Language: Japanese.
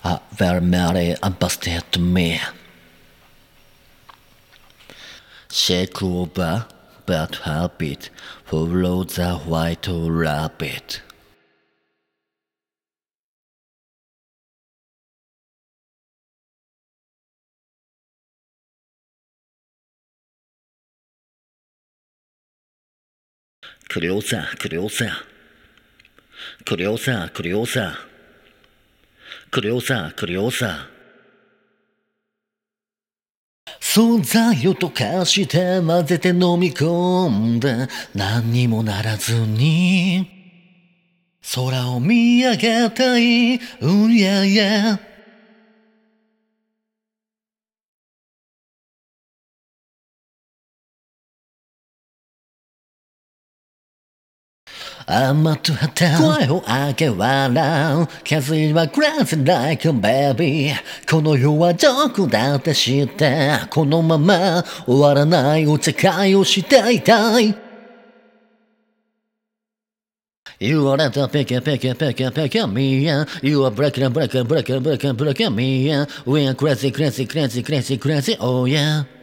A very merry and busted me. Shake over bad habit, follow the white rabbit. Curiosa, curiosa, curiosa, curiosa, curiosa, curiosa。素材を溶かして混ぜて飲み込んで何にもならずに空を見上げたい、うんやや。甘とはた声を上げ笑う Cause you are crazy like a baby この世はどこだって知ってこのまま終わらないお茶会をしていたい言われたペケペケペケペケミヤ You are breaking breaking breaking breaking breaking me We are crazy crazy crazy crazy crazy oh yeah